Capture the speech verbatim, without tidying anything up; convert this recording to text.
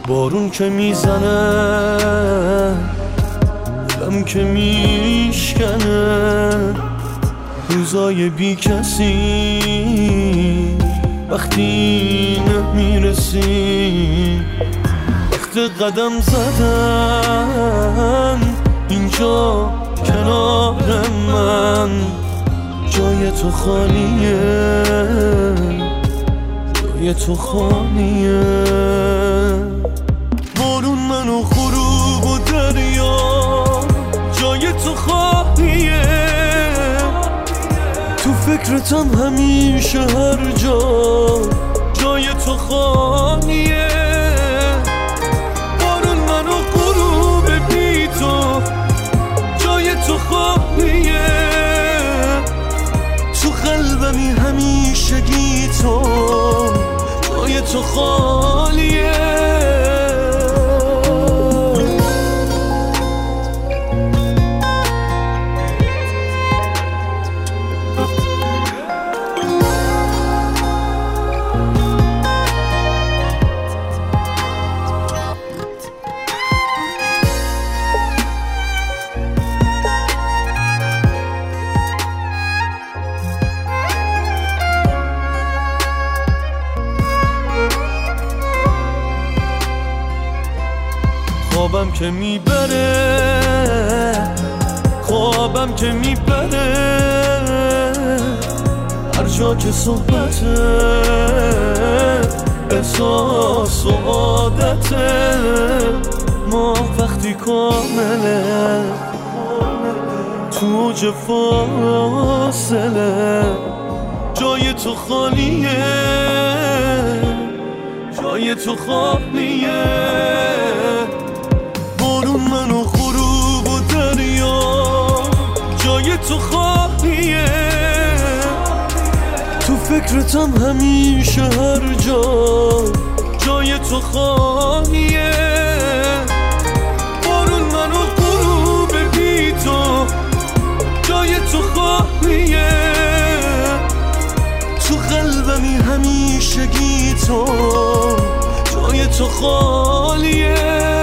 بارون که میزنه غم که میشکنه روزای بی کسی وقتی نمیرسی وقت قدم زدن اینجا کنار من جای تو خالیه جای تو خالیه بارون منو غروب و دریا جای تو خالیه تو فکرتم همیشه هر جا جای تو خالیه بارون منو غروب بی تو جای تو خالیه تو قلبمی همیشگی تو جای تو خالیه خوابم که میبره خوابم که میبره هر جا که صحبته احساس و عادته ما وقتی کامله تو اوج فاصله جای تو خالیه جای تو خالیه بارون منو غروب و دریا جای تو خالیه تو فکرتم همیشه هر جا جای تو خالیه بارون منو غروب بی تو جای تو خالیه تو قلبمی همیشگی تو جای تو خالیه